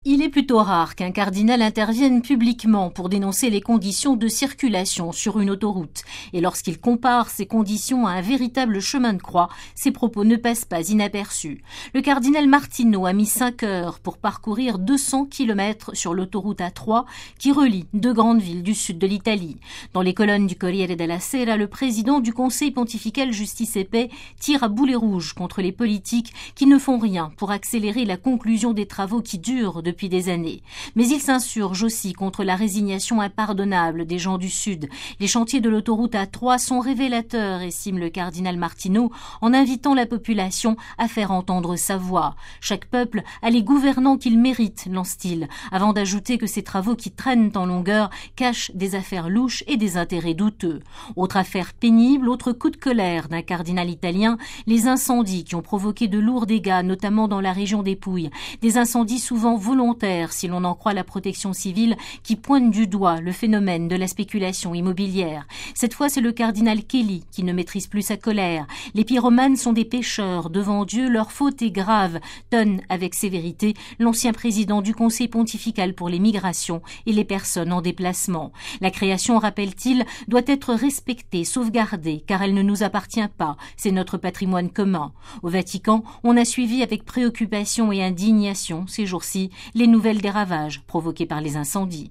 Il est plutôt rare qu'un cardinal intervienne publiquement pour dénoncer les conditions de circulation sur une autoroute. Et lorsqu'il compare ces conditions à un véritable chemin de croix, ses propos ne passent pas inaperçus. Le cardinal Martino a mis 5 heures pour parcourir 200 km sur l'autoroute A3 qui relie deux grandes villes du sud de l'Italie. Dans les colonnes du Corriere della Sera, le président du Conseil pontifical Justice et Paix tire à boulet rouge contre les politiques qui ne font rien pour accélérer la conclusion des travaux qui durent depuis des années. Mais il s'insurge aussi contre la résignation impardonnable des gens du Sud. Les chantiers de l'autoroute A3 sont révélateurs, estime le cardinal Martino, en invitant la population à faire entendre sa voix. Chaque peuple a les gouvernants qu'il mérite, lance-t-il, avant d'ajouter que ces travaux qui traînent en longueur cachent des affaires louches et des intérêts douteux. Autre affaire pénible, autre coup de colère d'un cardinal italien, les incendies qui ont provoqué de lourds dégâts, notamment dans la région des Pouilles. Des incendies souvent volontaires, si l'on en croit la protection civile, qui pointe du doigt le phénomène de la spéculation immobilière. Cette fois, c'est le cardinal Kelly qui ne maîtrise plus sa colère. Les pyromanes sont des pécheurs. Devant Dieu, leur faute est grave, tonne avec sévérité l'ancien président du Conseil pontifical pour les migrations et les personnes en déplacement. La création, rappelle-t-il, doit être respectée, sauvegardée, car elle ne nous appartient pas. C'est notre patrimoine commun. Au Vatican, on a suivi avec préoccupation et indignation ces jours-ci les nouvelles des ravages provoqués par les incendies.